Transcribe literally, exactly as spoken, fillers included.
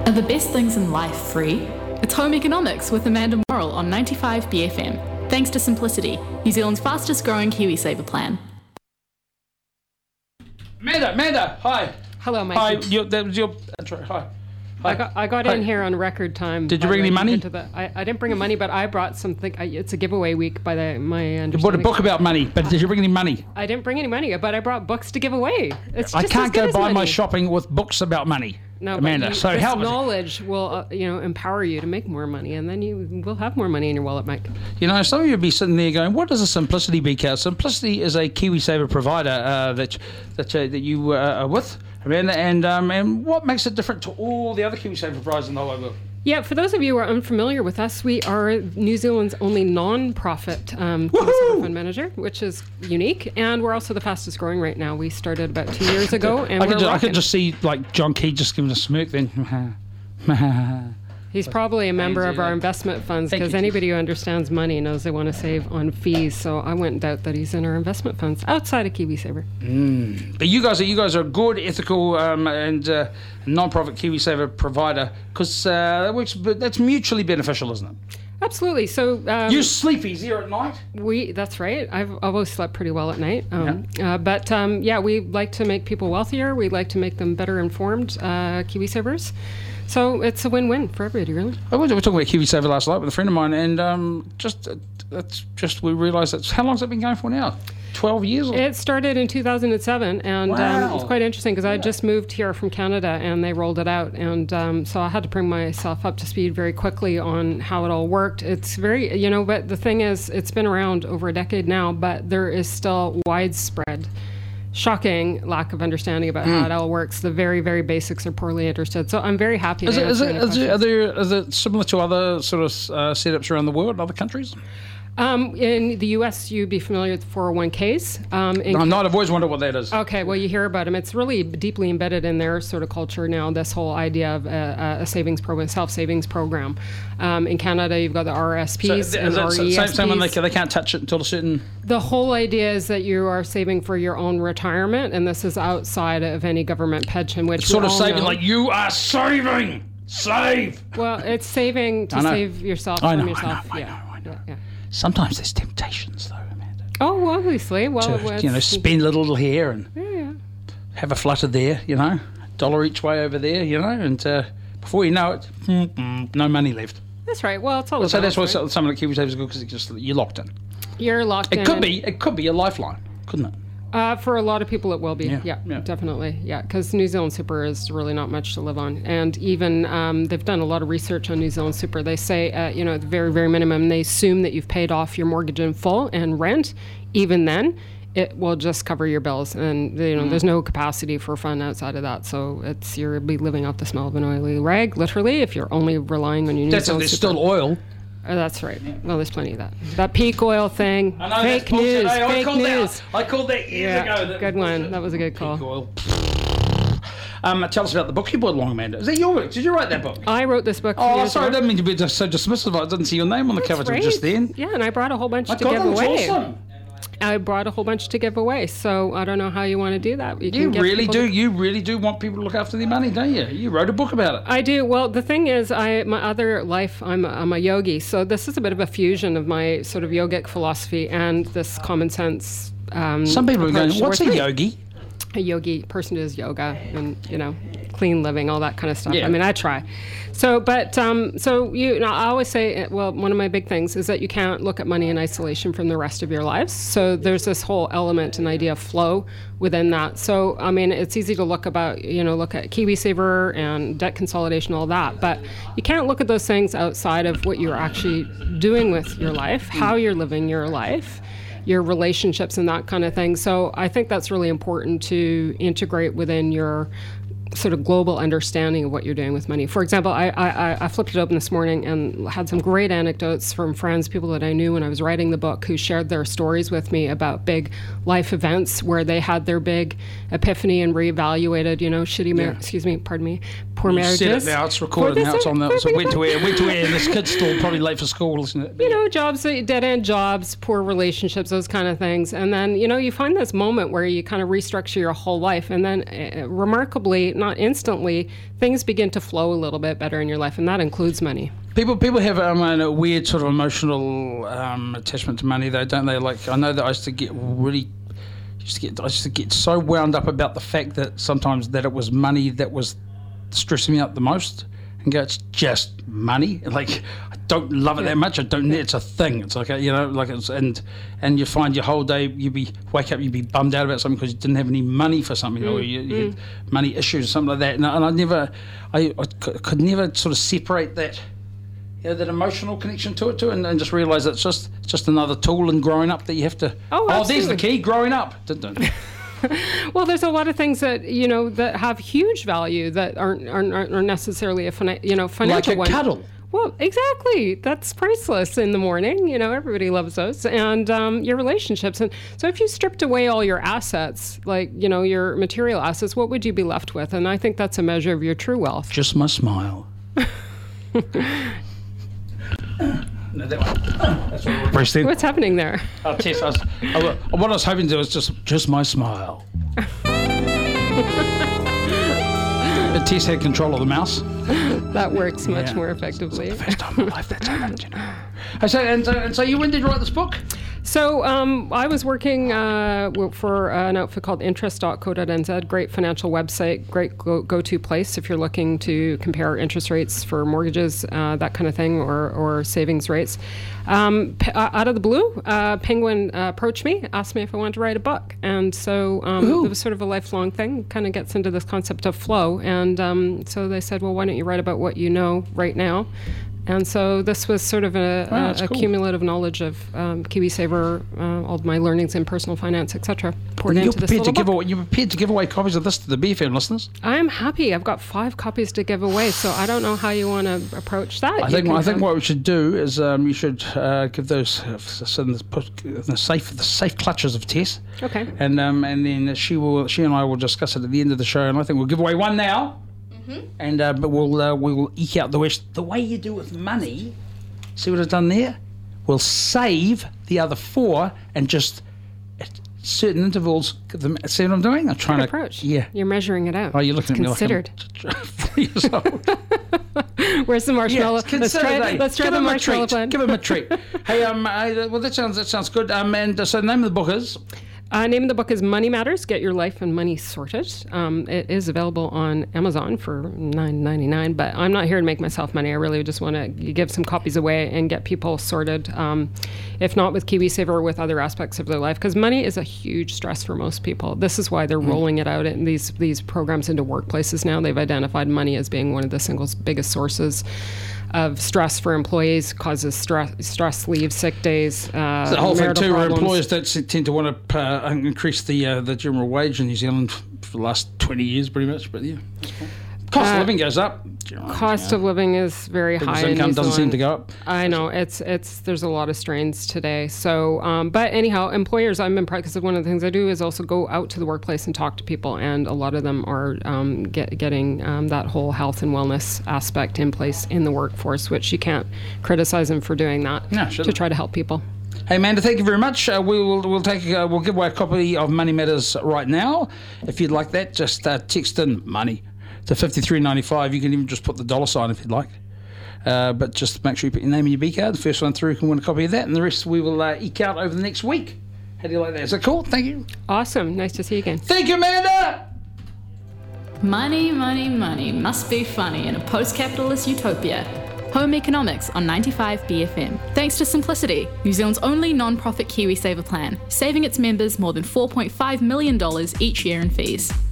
Are the best things in life free? It's Home Economics with Amanda Morrill on ninety-five B F M. Thanks to Simplicity, New Zealand's fastest growing KiwiSaver plan. Amanda, Amanda, hi. Hello, Mike. Hi, your, that was your, that's right, hi. Hi. I got, I got Hi. in here on record time. Did you bring any money? To the, I, I didn't bring any money, but I brought something. I, it's a giveaway week by the, my understanding. You bought a book about money, but did you bring any money? I didn't bring any money, but I brought books to give away. It's I just can't as good go as buy money. my shopping with books about money, No, Amanda. but you, so this how knowledge will, uh, you know, empower you to make more money, and then you will have more money in your wallet, Mike. You know, some of you would be sitting there going, "What is a Simplicity B K?" Simplicity is a KiwiSaver provider uh, that that uh, that you uh, are with, Amanda, and um, and what makes it different to all the other KiwiSaver providers in the whole wide world? Yeah, for those of you who are unfamiliar with us, we are New Zealand's only non-profit um, KiwiSaver fund manager, which is unique, and we're also the fastest growing right now. We started about two years ago, and I we're could, just, I rocking. could just see like John Key just giving a smirk then. He's probably a member of our investment funds, Thank because you. anybody who understands money knows they want to save on fees. So I wouldn't doubt that he's in our investment funds outside of KiwiSaver. But you guys are you guys are a good, ethical, um, and uh, non-profit KiwiSaver provider, because uh, that works. But that's mutually beneficial, isn't it? Absolutely. So um, You sleep easier at night. we that's right. I've I've always slept pretty well at night. Um, uh, but um, yeah, we like to make people wealthier. We like to make them better informed uh, KiwiSavers. So it's a win-win for everybody, really. I was, we were talking about KiwiSaver last night with a friend of mine, and um, just uh, that's just we realised that's how long's it been going for now? Twelve years. Or? It started in two thousand seven, and Wow. um, it's quite interesting because I just moved here from Canada, and they rolled it out, and um, so I had to bring myself up to speed very quickly on how it all worked. It's very, you know, but the thing is, it's been around over a decade now, but there is still widespread, shocking lack of understanding about how it all works. The very, very basics are poorly understood. So I'm very happy to Is it, is answer it, any is it, are questions. there, is it similar to other sort of uh, setups around the world in other countries? Um, in the U S, you'd be familiar with four oh one Ks. Um, in I'm not. I've always wondered what that is. Okay, well, you hear about them. It's really deeply embedded in their sort of culture now, this whole idea of a, a savings program, self-savings program. Um, in Canada, you've got the R S Ps So, and is it R E S Ps. same, same when they, can- they can't touch it until a certain... The whole idea is that you are saving for your own retirement, and this is outside of any government pension, which Sort we of all saving, know. like, you are saving! Save! Well, it's saving to I know. save yourself I know, from I yourself. know, I yeah. know, I know. Yeah, yeah. Sometimes there's temptations, though, Amanda. Oh, well, obviously. Well, To, it's, you know, spend a little here and yeah, yeah. have a flutter there, you know, dollar each way over there, you know, and uh, before you know it, mm, mm, no money left. That's right. Well, it's all So about that's why right? some some of the KiwiSaver is good, because it's just you're locked in. You're locked in. It could be, it could be a lifeline, couldn't it? Uh, for a lot of people, it will be. Yeah, Yeah, yeah. definitely. Yeah, because New Zealand Super is really not much to live on. And even um, they've done a lot of research on New Zealand Super. They say, uh, you know, at the very, very minimum, they assume that you've paid off your mortgage in full and rent. Even then, it will just cover your bills. And, you know, Mm. there's no capacity for fun outside of that. So it's you'll be living off the smell of an oily rag, literally, if you're only relying on your New That's Zealand there's Super. still oil. Oh, that's right. Well, there's plenty of that. That peak oil thing. I know, Fake that's bullshit, news. eh? I Fake called news. That, I called that years Yeah, ago. That good was one. bullshit. That was a good call. Peak oil. Um, tell us about the book you bought along, Amanda. Is that your work? Did you write that book? I wrote this book. Oh, years sorry, I ago. didn't mean to be just so dismissive. I didn't see your name on the cover till Right. just then. Yeah, and I brought a whole bunch My to God, give that looks away. awesome. I brought a whole bunch to give away, so I don't know how you want to do that. You can get really people do. to- You really do want people to look after their money, don't you? You wrote a book about it. I do. Well, the thing is, I my other life, I'm a, I'm a yogi, so this is a bit of a fusion of my sort of yogic philosophy and this common sense. Um, Some people are going, approach "What's a towards yogi?" a yogi person who does yoga and, you know, clean living, all that kind of stuff. Yeah. I mean, I try. So, but, um, so you, you know, I always say, uh, well, one of my big things is that you can't look at money in isolation from the rest of your lives. So there's this whole element and idea of flow within that. So, I mean, it's easy to look about, you know, look at KiwiSaver and debt consolidation, all that, but you can't look at those things outside of what you're actually doing with your life, how you're living your life, your relationships and that kind of thing. So I think that's really important to integrate within your sort of global understanding of what you're doing with money. For example, I, I, I flipped it open this morning and had some great anecdotes from friends, people that I knew when I was writing the book, who shared their stories with me about big life events where they had their big epiphany and reevaluated, you know, shitty, mar- Yeah. excuse me, pardon me, poor You marriages. said it now. It's recorded For now. this- It's on the. It's for- went to air. Went to air. And this kid's still probably late for school, isn't it? you know, jobs, dead end jobs, poor relationships, those kind of things. And then, you know, you find this moment where you kind of restructure your whole life. And then, uh, remarkably, not not instantly, things begin to flow a little bit better in your life, and that includes money. People people have um, a weird sort of emotional um, attachment to money, though, don't they? Like, I know that I used to get really, used to get, I used to get so wound up about the fact that sometimes that it was money that was stressing me out the most, and go, it's just money. Like, I don't love it yeah. that much. I don't. It's a thing. It's like a, you know, like it's and and you find your whole day you be wake up, you be bummed out about something because you didn't have any money for something, mm, or you, you mm. had money issues or something like that. And, and I never, I, I could never sort of separate that. You know, that emotional connection to it too, and, and just realise that it's just it's just another tool in growing up that you have to. Oh, oh there's the key, growing up. Well, there's a lot of things that you know that have huge value that aren't aren't, aren't necessarily a fina- you know financial like a one. cuddle. Well, exactly. That's priceless in the morning. You know, everybody loves those, and um, your relationships. And so, if you stripped away all your assets, like you know your material assets, what would you be left with? And I think that's a measure of your true wealth. Just my smile. No, that one. That's what we're still. What's happening there? Oh, Tess, I was, I, what I was hoping to do was just just my smile. But Tess had control of the mouse. That works much yeah. more effectively. It's the first time in my life that's happened, you know. So, and, so, and so you, when did you write this book? So um, I was working uh, for an outfit called interest dot co dot n z, great financial website, great go- go-to place if you're looking to compare interest rates for mortgages, uh, that kind of thing, or, or savings rates. Um, p- out of the blue, uh, Penguin uh, approached me, asked me if I wanted to write a book. And so um, it was sort of a lifelong thing, kind of gets into this concept of flow. And um, so they said, well, why don't you write about what you know right now? And so this was sort of a, wow, a, a cool. cumulative knowledge of um, KiwiSaver, uh, all of my learnings in personal finance, et cetera, poured you're into this prepared little to give book. away, You're prepared to give away copies of this to the B F M listeners? I'm happy. I've got five copies to give away, so I don't know how you want to approach that. I think I think what we should do is um, you should uh, give those uh, in, the, in the safe the safe clutches of Tess. Okay. And um, and then she will she and I will discuss it at the end of the show, and I think we'll give away one now. Mm-hmm. And uh, but we'll uh, we will eke out the rest the way you do with money. See what I've done there? We'll save the other four and just at certain intervals give them. See what I'm doing? I'm trying Good to approach. Yeah, you're measuring it out. Oh, you're looking it's at me considered. like I'm four years old. Where's the marshmallow? Yeah, let's try, eh? let's try Give the him marshmallow a treat. plan. Give him a treat. Hey, um, I, well that sounds that sounds good. Um, and uh, so the name of the book is. Uh, name of the book is Money Matters, Get Your Life and Money Sorted. Um, it is available on Amazon for nine ninety-nine, but I'm not here to make myself money. I really just want to give some copies away and get people sorted, um, if not with KiwiSaver, with other aspects of their life, because money is a huge stress for most people. This is why they're mm. rolling it out in these, these programs into workplaces now. They've identified money as being one of the single biggest sources of stress for employees, causes stress, stress leave, sick days, uh, the whole thing too, where problems. employers don't tend to want to uh, increase the uh, the general wage in New Zealand for the last twenty years, pretty much. But yeah, cost uh, of living goes up. Cost yeah. of living is very People's high. income in New doesn't seem Zealand. to go up. I know it's it's there's a lot of strains today. So, um, but anyhow, employers, I'm impressed because one of the things I do is also go out to the workplace and talk to people, and a lot of them are um, get, getting um, that whole health and wellness aspect in place in the workforce, which you can't criticize them for doing that no, to try to help people. Hey Amanda, thank you very much. Uh, we will we'll take uh, we'll give away a copy of Money Matters right now. If you'd like that, just uh, text in money to fifty-three ninety-five. You can even just put the dollar sign if you'd like. Uh, but just make sure you put your name in your B card. The first one through can win a copy of that, and the rest we will uh, eke out over the next week. How do you like that? Is that cool? Thank you. Awesome. Nice to see you again. Thank you, Amanda. Money, money, money must be funny in a post-capitalist utopia. Home Economics on ninety-five B F M. Thanks to Simplicity, New Zealand's only non-profit KiwiSaver plan, saving its members more than four point five million dollars each year in fees.